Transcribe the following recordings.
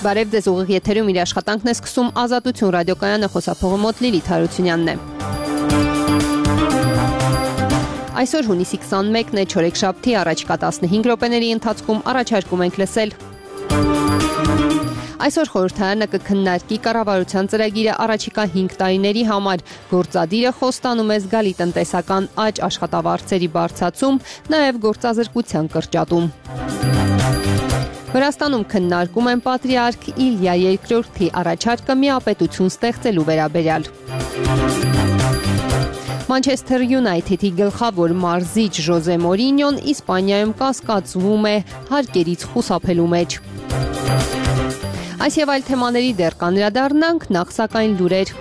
Բարև ձեզ, ուղիղ եթերում իր աշխատանքն է սկսում Ազատություն ռադիոկայանը, խոսափողը մոտ Լիլիթ Հարությունյանն է։ Այսօր հունիսի 21-ն է, չորեքշաբթի, առաջիկա 15 րոպեների ընթացքում առաջարկում ենք լսել. Այսօր խորհրդարանը կքննարկի կառավարության ծրագիրը առաջիկա 5 տարիների համար, գործադիրը խոստանում է զգալի տնտեսական աճ, աշխատավարձերի բարձրացում, նաև գործազրկության կրճատում։ Վրաստանում քննարկում են պատրիարք Իլյա II-ի առաջարկը միապետություն ստեղծելու վերաբերյալ։ Մանչեսթեր Յունայթեդի գլխավոր մարզիչ Ժոզե Մորինյոն Իսպանիայում կասկածվում է հարկերից խուսափելու մեջ։ Այս եւ այլ թեմաների դեռ կանդրադառնանք, նախ սակայն լուրեր։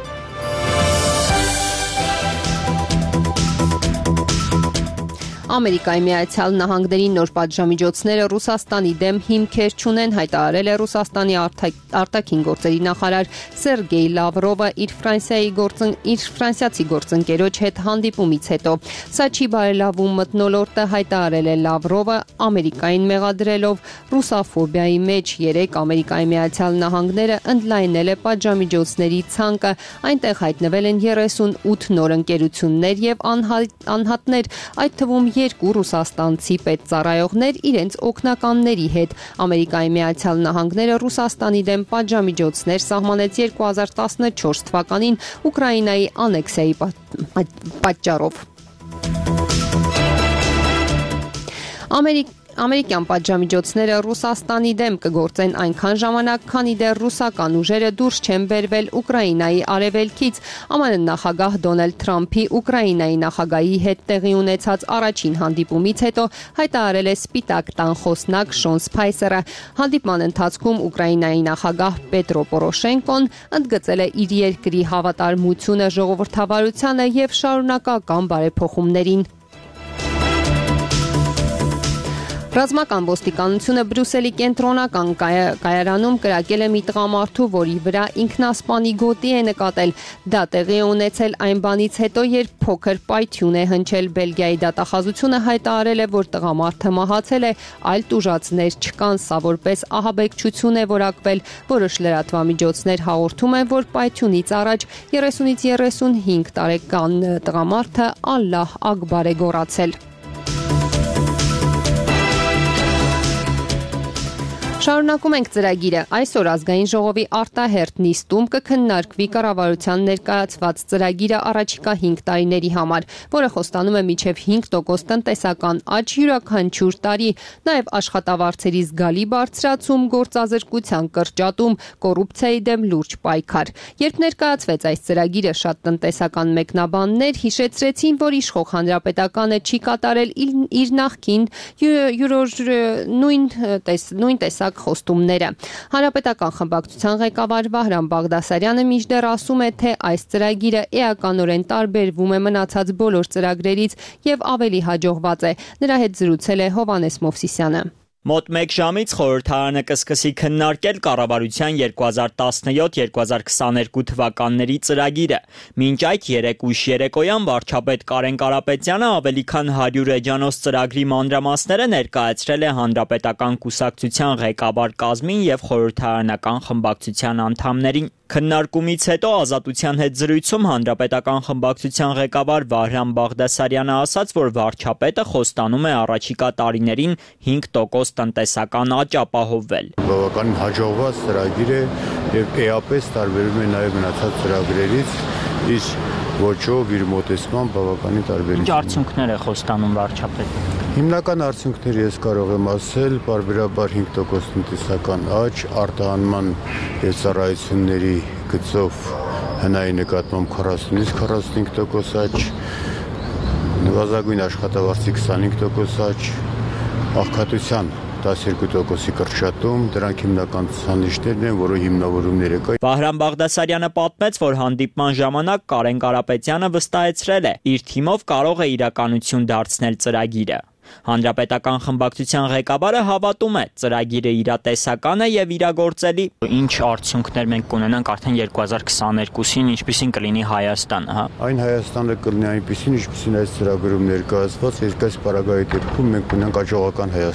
Ամերիկայի Միացյալ Նահանգների նոր պատժամիջոցները Ռուսաստանի դեմ հիմքեր չունեն, հայտարարել է Ռուսաստանի արտաքին գործերի նախարար Սերգեյ Լավրովը իր ֆրանսիացի գործընկերոջ հետ հանդիպումից հետո։ Սա չի բարելավում մթնոլորտը, հայտարարել է Լավրովը, Ամերիկային մեղադրելով ռուսաֆոբիայի մեջ։ Երեկ Ամերիկայի Միացյալ Նահանգները ընդլայնել է պատժամիջոցների ցանկը, այնտեղ հայտնվել են 38 նոր ընկերություններ եւ անհատներ, այդ թվում 2 ռուսաստանցի պետծառայողներ իրենց օգնականների հետ։ Ամերիկայի Միացյալ Նահանգները Ռուսաստանի դեմ պատժամիջոցներ սահմանեց 2014 թվականին Ուկրաինայի անեքսիայի պատճառով։ Ամերիկյան պատժամիջոցները Ռուսաստանի դեմ կգործեն այնքան ժամանակ, քանի դեռ ռուսական ուժերը դուրս չեն բերվել Ուկրաինայի արևելքից։ ԱՄՆ նախագահ Դոնալդ Թրամփի Ուկրաինայի նախագահի հետ տեղի ունեցած առաջին հանդիպումից հետո հայտարարել է Սպիտակ տան խոսնակ Շոն Սփայսերը։ Հանդիպման ընթացքում Ուկրաինայի նախագահ Պետրո Պորոշենկոն ընդգծել է իր երկրի հավատարմությունը ժողովրդավարությանը եւ շարունակական բարեփոխումներին։ Ռազմական ոստիկանությունը Բրյուսելի կենտրոնական կայարանում կրակել է մի տղամարդու, որի վրա ինքնասպանի գոտի է նկատել։ Դա տեղի է ունեցել այն բանից հետո, երբ փոքր պայթյուն է հնչել։ Բելգիայի դատախազությունը հայտարարել է, որ տղամարդը մահացել է, այլ տուժածներ չկան, սա որպես ահաբեկչություն է որակվել։ Որոշ լրատվամիջոցներ հաղորդում են, որ պայթյունից առաջ 30-ից 35 տարեկան տղամարդը Ալլահ Ակբար է գոռացել։ Շարունակում ենք ծրագիրը։ Այսօր ազգային ժողովի արտահերթ նիստում կքննարկվի կառավարության ներկայացված ծրագիրը առաջիկա 5 տարիների համար, որը խոստանում է մինչև 5% տնտեսական աճ յուրաքանչյուր տարի, նաև աշխատավարձերի զգալի բարձրացում, գործազրկության կրճատում, կոռուպցիայի դեմ լուրջ պայքար։ Երբ ներկայացվեց այս ծրագիրը, շատ տնտեսական մեկնաբաններ հիշեցրեցին, որ իշխող հանրապետականը չի կատարել իր նախկին նույն տեսակ խոստումները։ Հանրապետական խմբակցության ղեկավար Վահրամ Բաղդասարյանը մինչդեռ ասում է, թե այս ծրագիրը էականորեն տարբերվում է մնացած բոլոր ծրագրերից եւ ավելի հաջողված է։ Նրա հետ զրուցել է Հովանես Մովսիսյանը։ Մոտ 1 ժամից խորհրդարանը կսկսի քննարկել կառավարության 2017-2022 թվականների ծրագիրը։ Մինչ այդ 3 ուշ երեկոյան վարչապետ Կարեն Կարապետյանը ավելի քան 100 էջանոց ծրագրի մանրամասները ներկայացրել է հանրապետական կուսակցության ղեկավար կազմին եւ խորհրդարանական խմբակցության անդամներին։ Քննարկումից հետո Ազատության հետ զրույցում հանրապետական խմբակցության ղեկավար Վահրամ Բաղդասարյանը ասաց, որ վարչապետը խոստանում է առաջիկա տարիներին 5% տնտեսական աճ ապահովել։ Բավականին հաջողված ծրագիր է եւ էապես տարբերում է նաեւ մնացած ծրագրերից, իսկ ոչով իր մոտեցման բավականին տարբերություն։ Ինչ արդյունքներ է խոստանում վարչապետը։ Հիմնական արդյունքները ես կարող եմ ասել, պարբերաբար 5% տնտեսական աճ, արտահանման եւ ծառայությունների գծով հնայի նկատմամբ 40-ից 45% աճ, նվազագույն աշխատավարձի 25% աճ, աղքատության 12%-ի կրճատում, դրանք հիմնական ցուցանիշներն են, որը հիմնավորումները կա։ Վահրամ Բաղդասարյանը պատմեց, որ հանդիպման ժամանակ Կարեն Կարապետյանը վստահեցրել է, իր թիմով կարող է իրականություն դարձնել ծրագիրը։ Հանրապետական խմբակցության ղեկավարը հավատում է, ծրագիրը իրատեսական է եւ իրագործելի։ Ինչ արդյունքներ մենք կունենանք արդեն 2022-ին, ինչպիսին կլինի Հայաստանը, հա։ Այն Հայաստանը կլինի այնպիսին, ինչպիսին այս ծրագրում ներկայացված, երկայս պարագայի դեպքում մենք ունենք աջողական Հայաստան։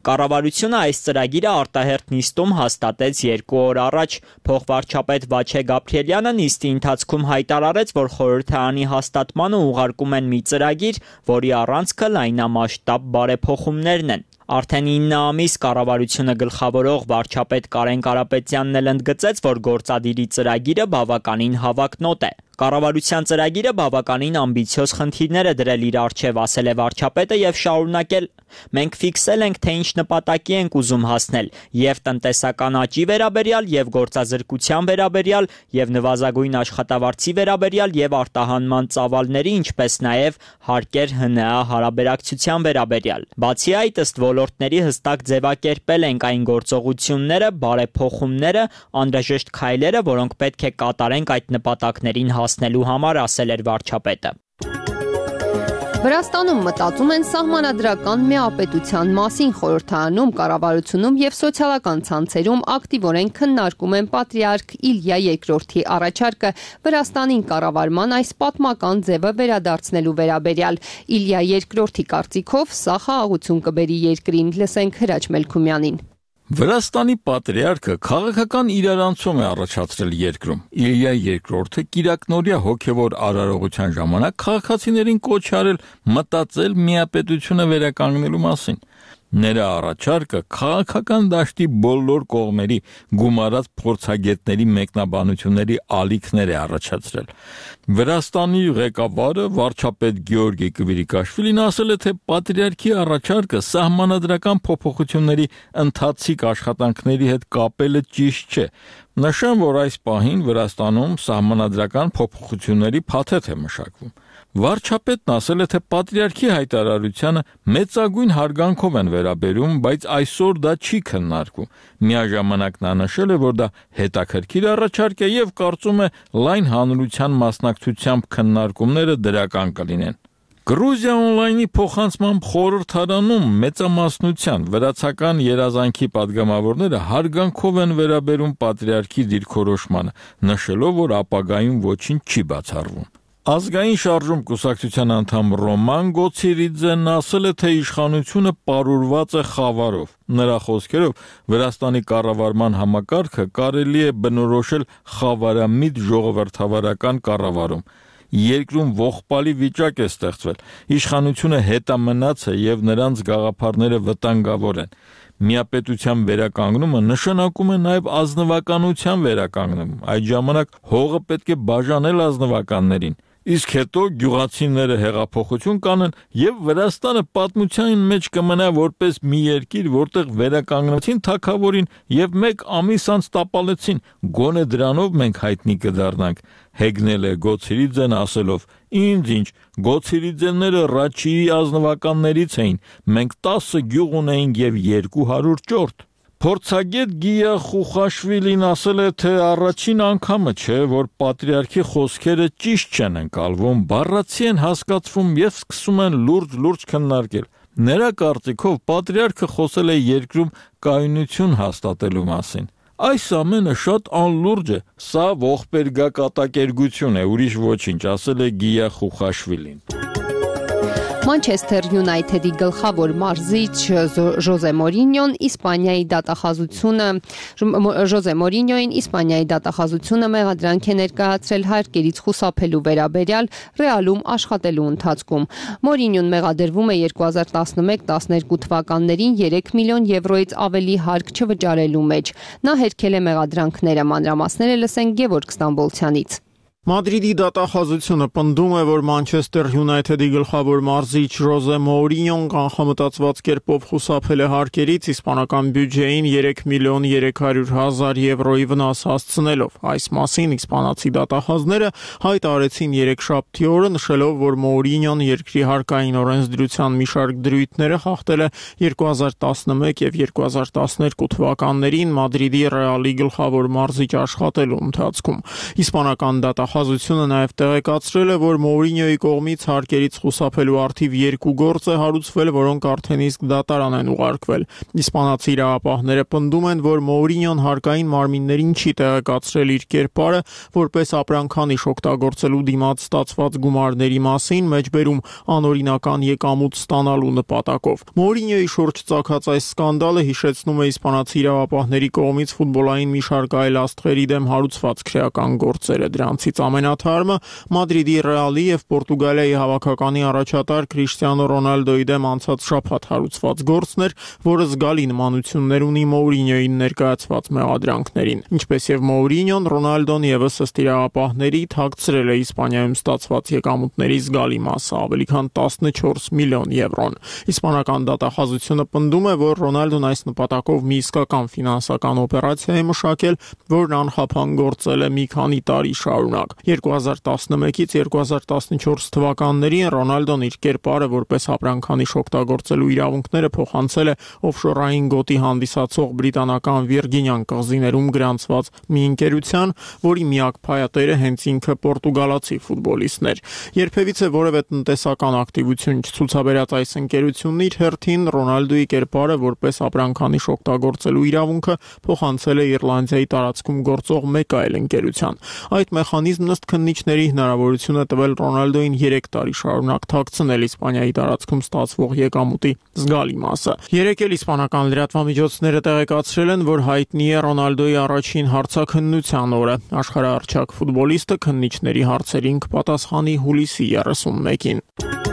Կառավարությունը այս ծրագիրը արտահերթ նիստում հաստատեց 2 օր առաջ։ Փոխվարչապետ Վաչե Գաբրիելյանը նիստի ընթացքում հայտարարեց, որ խորհրդարանի հաստատմանը ուղարկում են մի ծրագիր, որի առանցքը լայնամասշտաբ բարեփոխումներն են։ Արդեն 9 ամիս կառավարությունը գլխավորող վարչապետ Կարեն Կարապետյանն էլ ընդգծեց, որ գործադիրի ծրագիրը բավականին հավակնոտ է։ Կառավարության ծրագիրը բավականին ամբիցիոզ խնդիրներ է դրել իր առջև, ասել է վարչապետը եւ շարունակել. Մենք ֆիքսել ենք, թե ինչ նպատակի ենք ուզում հասնել, եւ տնտեսական աճի վերաբերյալ, եւ գործազրկության վերաբերյալ, եւ նվազագույն աշխատավարձի վերաբերյալ, եւ արտահանման ծավալների, ինչպես նաեւ հարկեր ՀՆԱ հարաբերակցության վերաբերյալ։ Բացի այդ, ըստ ոլորտների հստակ ձևակերպել ենք այն գործողությունները, բարեփոխումները, անհրաժեշտ քայլերը, որոնք պետք է կատարենք այդ նպատակներին հասնելու համար, ասել էր վարչապետը։ Վրաստանում մտածում են սահմանադրական միապետության մասին, խորհրդարանում, կառավարությունում եւ սոցիալական ցանցերում ակտիվորեն քննարկում են պատրիարք Իլյա II-ի առաջարկը Վրաստանին կառավարման այս պատմական ձևը վերադարձնելու վերաբերյալ։ Իլյա II-ի կարծիքով սա խաղաղություն կբերի երկրին, լսենք Հրաչ Մելքումյանին։ Վրաստանի պատրիարքը քաղաքական իրարանցում է առաջացրել երկրում։ Իլյա II-ը կիրակնօրյա հոգևոր արարողության ժամանակ քաղաքացիներին կոչ արել մտածել միապետությունը վերականգնելու մասին։ Նրա առաջարկը քաղաքական դաշտի բոլոր կողմերի գումարած փորձագետների մեկնաբանությունների ալիքներ է առաջացրել։ Վրաստանի ղեկավարը վարչապետ Գեորգի Կվիրիկաշվիլին ասել է, թե պատրիարքի առաջարկը սահմանադրական փոփոխությունների ընթացիկ աշխատանքների հետ կապելը ճիշտ չէ։ Նշեմ, որ այս պահին Վրաստանում սահմանադրական փոփոխությունների փաթեթ է մշակվում։ Վարչապետն ասել է, թե պատրիարքի հայտարարությանը մեծագույն հարգանքով են վերաբերում, բայց այսօր դա չի քննարկվում։ Միաժամանակ նա նշել է, որ դա հետաքրքիր առաջարկ է եւ կարծում է լայն հանրության մասնակցությամբ քննարկումները դրական կլինեն։ Գրուզիա օնլայնի փոխանցմամբ խորհրդարանում մեծամասնության վրացական երազանքի падգամավորները հարգանքով են վերաբերում պատրիարքի դիրքորոշմանը, նշելով, որ ապագայում ոչինչ չի բացառվում։ Ազգային շարժում կուսակցության անդամ Ռոման Գոցիրիձեն ասել է, թե իշխանությունը պարուրված է խավարով։ Նրա խոսքերով Վրաստանի կառավարման համակարգը կարելի է բնորոշել խավարամիտ ժողովրդավարական կառավարում։ Երկրում ողբալի վիճակ է ստեղծվել։ Իշխանությունը հետամնաց է եւ նրանց գաղափարները վտանգավոր են։ Միապետության վերականգնումը նշանակում է նաև ազնվականության վերականգնում։ Այդ ժամանակ հողը պետք է բաժանել ազնվականներին։ Իսկ հետո գյուղացիները հեղափոխություն կանեն եւ Վրաստանը պատմության մեջ կմնա որպես մի երկիր, որտեղ վերականգնեցին թագավորին եւ 1 ամիս անց տապալեցին։ Գոնե դրանով մենք հայտնի կդառնանք, հեգնել է Գոցիրիձեն ասելով. Ինչ, Գոցիրիձենները Ռաչիի ազնվականներից էին, մենք 10 գյուղ ունեինք եւ 200 ճորտ։ Փորձագետ Գիա Խուխաշվիլին ասել է, թե առաջին անգամը չէ, որ պատրիարքի խոսքերը ճիշտ չեն ընկալվում, բառացի են հասկացվում եւ սկսում են լուրջ քննարկել։ Նրա կարծիքով պատրիարքը խոսել է երկրում կայունություն հաստատելու մասին։ Այս ամենը շատ անլուրջ է, սա ողբերգակատակերգություն է, ուրիշ ոչինչ, ասել է Գիա Խուխաշվիլին։ Մանչեսթեր Յունայթեդի գլխավոր մարզիչ Ժոզե Մորինյոին Իսպանիայի դատախազությունը մեղադրանք է ներկայացրել հարկերից խուսափելու վերաբերյալ Ռեալում աշխատելու ընթացքում։ Մորինյոն մեղադրվում է 2011-12 թվականներին 3 միլիոն եվրոից ավելի հարկ չվճարելու մեջ։ Նա հերքել է մեղադրանքները, մանրամասները լսենք Գևորգ Ստամբոլցյանից։ Մադրիդի դատախազությունը պնդում է, որ Մանչեսթեր Յունայթեդի գլխավոր մարզիչ Ժոզե Մորինյոն կանխամտածված կերպով խուսափել է հարկերից իսպանական բյուջեին 3 միլիոն 300,000 եվրոյի վնաս հասցնելով։ Այս մասին իսպանացի դատախազները հայտարարեցին երեքշաբթի օրը, նշելով, որ Մորինյոն երկրի հարկային օրենսդրության մի շարք դրույթները խախտել է 2011 եւ 2012 թվականներին Մադրիդի Ռեալի գլխավոր մարզիչ աշխատելու ընթացքում։ Իսպանական դատախազությունը նաև տեղեկացրել է, որ Մոուրինյոյի կողմից հարկերից խուսափելու առթիվ 2 գործ է հարուցվել, որոնք արդեն իսկ դատարան են ուղարկվել։ Իսպանացի իրավապահները պնդում են, որ Մոուրինյոն հարկային մարմիններին չի տեղեկացրել իր կերպարը, որպես ապրանքանիշ օգտագործելու դիմաց ստացված գումարների մասին, մեջբերում անօրինական եկամուտ ստանալու նպատակով։ Մոուրինյոյի շուրջ ծագած այս սկանդալը հիշեցնում է իսպանացի իրավապահների կողմից ֆուտբոլային մի շարք այլ աստղերի դեմ հարուցված քրեական գործերը։ Դրանցից ամենաթարմը Մադրիդի Ռեալի եւ Պորտուգալիայի հավաքականի առաջատար Քրիշտիանո Ռոնալդոյի դեմ անցած շաբաթ հարուցված գործն էր, որը զգալի նմանություններ ունի Մոուրինյոյին ներկայացված մեղադրանքներին։ Ինչպես եւ Մոուրինյոն, Ռոնալդոն եւս ըստ իրավապահների թաքցրել է Իսպանիայում ստացված եկամուտների զգալի մասը, ավելի քան 14 միլիոն եվրոն։ Իսպանական դատախազությունը պնդում է, որ Ռոնալդոն այս նպատակով մի իսկական ֆինանսական օպերացիա է մշակել, որն անխափան գործել է մի քանի տարի շարունակ։ 2011-ից 2014 թվականներին Ռոնալդոն իր կերպարը որպես ապրանքանիշ օգտագործելու իրավունքները փոխանցել է օֆշորային գոտի հանդիսացող բրիտանական Վիրգինյան կղզիներում գրանցված մի ընկերության, որի միակ փայատերը հենց ինքը պորտուգալացի ֆուտբոլիստն էր։ Երբևիցե որևէ տնտեսական ակտիվություն չցուցաբերած այս ընկերությունն իր հերթին Ռոնալդոյի կերպարը որպես ապրանքանիշ օգտագործելու իրավունքը փոխանցել է Իռլանդիայի տարածքում գործող մեկ այլ ընկերության։ Այդ մեխանիզմն ըստ քննիչների հնարավորություն է տվել Ռոնալդոյին 3 տարի շարունակ թաքցնել Իսպանիայի տարածքում ստացվող եկամուտի զգալի մասը։ Երեկ էլ իսպանական լրատվամիջոցները տեղեկացրել են, որ հայտնի է Ռոնալդոյի առաջին հարցաքննության օրը։ Աշխարհահռչակ ֆուտբոլիստը քննիչների հարցերին կպատասխանի հուլիսի 31-ին։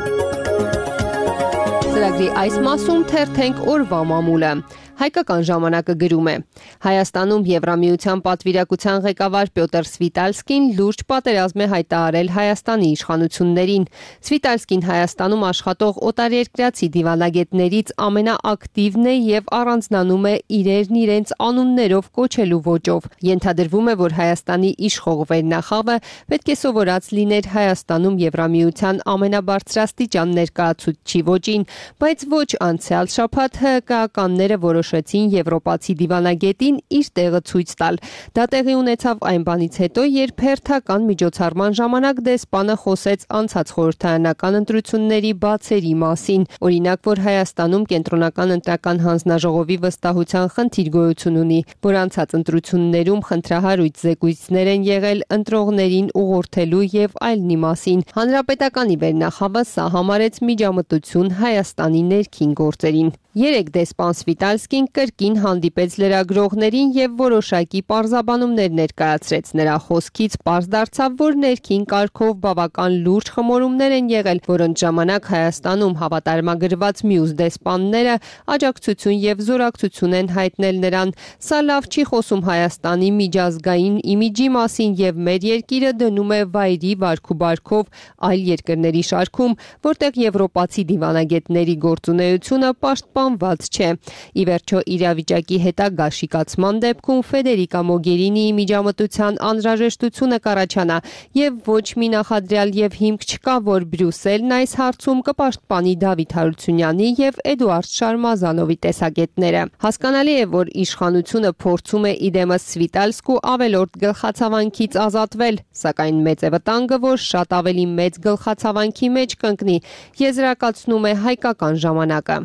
Ծրագրի այս մասում թերթենք օրվա մամուլը։ Հայկական ժամանակը գրում է. Հայաստանում Եվրամիության պատվիրակության ղեկավար Պյոտր Սվիտալսկին լուրջ պատերազմ է հայտարարել Հայաստանի իշխանություններին։ Սվիտալսկին Հայաստանում աշխատող օտարերկրացի դիվանագետներից ամենաակտիվն է եւ առանձնանում է իրերն իրենց անուններով կոչելու ոճով։ Ենթադրվում է, որ Հայաստանի իշխող վերնախավը պետք է սովորած լիներ Հայաստանում Եվրամիության ամենաբարձրաստիճան ներկայացուցիչի ոճին, բայց ոչ անցյալ շաբաթ ՀԿ-ականները որոշեցին եվրոպացի դիվանագետին իր տեղը ցույց տալ։ Դա տեղի ունեցավ այն բանից հետո, երբ հերթական միջոցառման ժամանակ դեսպանը խոսեց անցած խորհրդարանական ընտրությունների բացերի մասին։ Օրինակ, որ Հայաստանում կենտրոնական ընտրական հանձնաժողովի վստահության խնդիր գոյություն ունի, որ անցած ընտրություններում խնդրահարույց զեկույցներ են եղել ընտրողներին ուղղորդելու եւ այլնի մասին։ Հանրապետականի վերնախավը սա համարեց միջամտություն Հայաստանի ներքին գործերին։ Երեք դեսպան Սվիտալսկին կրկին հանդիպեց լրագրողներին եւ որոշակի պարզաբանումներ ներկայացրեց։ Նրա խոսքից պարզ դարձավ, որ ներքին կարգով բավական լուրջ խմորումներ են եղել, որոնց ժամանակ Հայաստանում հավատարմագրված մյուս դեսպանները աջակցություն եւ զորակցություն են հայտնել նրան։ Սա լավ չի խոսում Հայաստանի միջազգային իմիջի մասին եւ մեր երկիրը դնում է վայրի վարքուբարքով այլ երկրների շարքում, որտեղ եվրոպացի դիվանագետների գործունեությունը պաշտպանված չէ։ Ի վերջո իրավիճակի հետագա շիկացման դեպքում Ֆեդերիկա Մոգերինիի միջամտության անհրաժեշտությունը կառաջանա եւ ոչ մի նախադրյալ եւ հիմք չկա, որ Բրյուսելն այս հարցում կպաշտպանի Դավիթ Հարությունյանի եւ Էդուարդ Շարմազանովի տեսակետները։ Հասկանալի է, որ իշխանությունը փորձում է իդեմս Սվիտալսկու ավելորդ գլխացավանքից ազատվել, սակայն մեծ է վտանգը, որ շատ ավելի մեծ գլխացավանքի մեջ կընկնի, եզրակացնում է հայկական ժամանակը։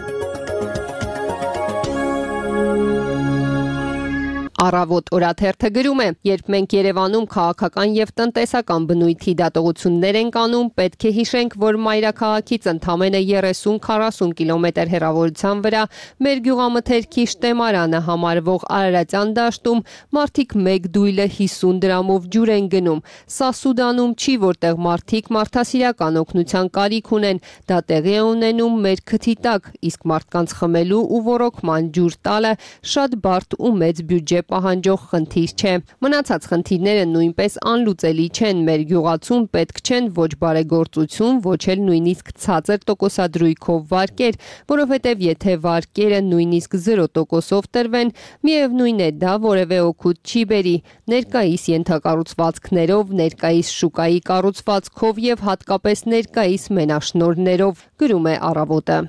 Առավոտ օրաթերթը գրում է. երբ մենք Երևանում քաղաքական եւ տնտեսական բնույթի դատողություններ ենք անում, պետք է հիշենք, որ մայրաքաղաքից ընդամենը 30-40 կիլոմետր հեռավորության վրա մեր գյուղամթերքի շտեմարանը համարվող Արարատյան դաշտում մարդիկ մեկ դույլը 50 դրամով ջուր են գնում։ Սա Սուդանում չի, որտեղ մարդիկ մարդասիրական օգնության կարիք ունեն։ Դա տեղի է ունենում մեր քթի տակ, իսկ մարդկանց խմելու ու ոռոգման ջուր տալը շատ բարդ ու մեծ բյուջե պահանջող խնդիր չէ։ Մնացած խնդիրները նույնպես անլուծելի չեն։ Մեր գյուղացում պետք չեն ոչ բարեգործություն, ոչ էլ նույնիսկ ցածր տոկոսադրույքով վարկեր, որովհետև եթե վարկերը նույնիսկ 0%-ով տրվեն, միևնույն է դա որևէ օգուտ չի բերի։ Ներկայիս ենթակառուցվածքներով, ներկայիս շուկայի կառուցվածքով եւ հատկապես ներկայիս մենաշնորհներով, գրում է Առավոտը։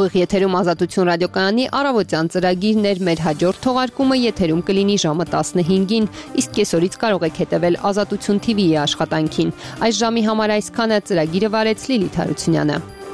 Ուղիղ եթերում Ազատություն ռադիոկայանի առավոտյան ծրագիրն էր, մեր հաջորդ թողարկումը եթերում կլինի ժամը 15-ին, իսկ կեսօրից կարող եք հետևել Ազատություն TV-ի աշխատանքին։ Այս ժամի համար այսքանը, ծրագիրը վարեց Լիլիթ Հարությունյանը։